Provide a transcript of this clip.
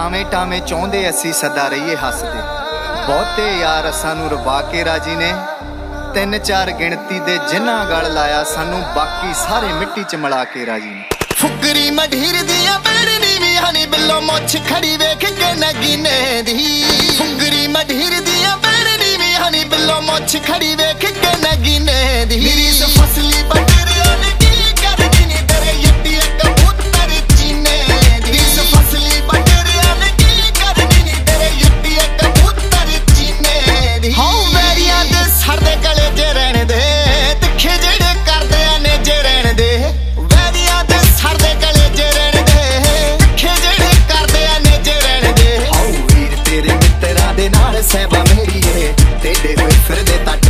ਟਾਵੇਂ ਟਾਵੇਂ ਚਾਹੁੰਦੇ ਅਸੀਂ ਸਦਾ ਰਹੀਏ ਹੱਸਦੇ। ਬਹੁਤੇ ਯਾਰ ਅਸਾਂ ਨੂੰ ਰਵਾ ਕੇ ਰਾਜੀ ਨੇ, 3-4 ਗਿਣਤੀ ਦੇ ਜਿਨ੍ਹਾਂ ਗਲ ਲਾਇਆ ਸਾਨੂੰ ਬਾਕੀ ਸਾਰੇ ਮਿੱਟੀ ਚ ਮਿਲਾ ਕੇ ਰਾਜੀ ਨੇ। ਫੁਕਰੀ ਮਢੀਰ ਦੀਆਂ ਬੜਨੀ ਵੀ ਹਨੀ ਬਿੱਲੋ ਮੁੱਛ ਖੜੀ ਵੇਖ ਕੇ ਨਗੀਨੇ ਦੀ। ਫੁਕਰੀ ਮਢੀਰ ਦੀਆਂ ਬੜਨੀ ਵੀ ਹਨੀ ਬਿੱਲੋ ਮੁੱਛ ਖੜੀ ਵੇਖ ਕੇ ਨਗੀਨੇ ਦੀ। ਮੇਰੀ ਇਸ ਫਸਲੀ ਬਟਰਿਆਂ ਨੇ ਕੀ ਕਰਦੀ ਨੀ ਤੇਰੇ ਯੱਡੀ ਕਬੂਤਰ ਚੀਨੇ ਦੀ। ਇਸ ਫਸਲੀ ਬਟਰਿਆਂ ਨੇ ਕੀ ਕਰਦੀ ਨੀ ਤੇਰੇ ਯੱਡੀ ਕਬੂਤਰ ਚੀਨੇ ਦੀ। ਹੋ ਵੈਰੀਆਂ ਦੇ ਸਰ ਦੇ ਗਲੇ ਜੇ ਰਹਿਣ ਦੇ, ਤਿੱਖੇ ਜਿਹੜੇ ਕਰਦੇ ਆ ਨੇ ਜੇ ਰਹਿਣ ਦੇ। ਵੈਰੀਆਂ ਦੇ ਸਰ ਦੇ ਗਲੇ ਜੇ ਰਹਿਣ ਦੇ, ਤਿੱਖੇ ਜਿਹੜੇ ਕਰਦੇ ਆ ਨੇ ਜੇ ਰਹਿਣ ਦੇ। ਹਾਉ ਵੀਰ ਤੇਰੇ ਮਿੱਤਰਾਂ ਦੇ ਨਾਲ ਸਹਿਬਾ ਮੇਰੀਏ, ਤੇਡੇ ਹੋਏ ਫਿਰਦੇ ਤਾਂ